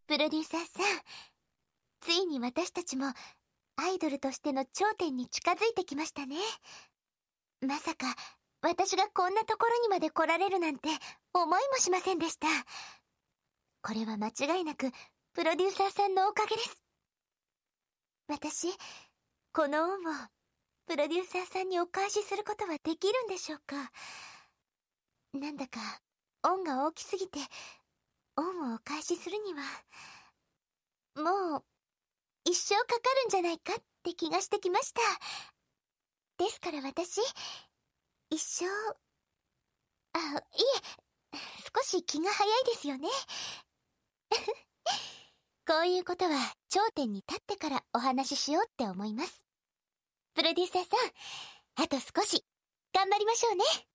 プロデューサーさん、ついに私たちもアイドルとしての頂点に近づいてきましたね。まさか私がこんなところにまで来られるなんて思いもしませんでした。これは間違いなくプロデューサーさんのおかげです。私、この恩をプロデューサーさんにお返しすることはできるんでしょうか。なんだか恩が大きすぎて恩をお返しするにはもう一生かかるんじゃないかって気がしてきました。ですから私、一生、いえ、少し気が早いですよね。こういうことは頂点に立ってからお話ししようって思います。プロデューサーさん、あと少し頑張りましょうね。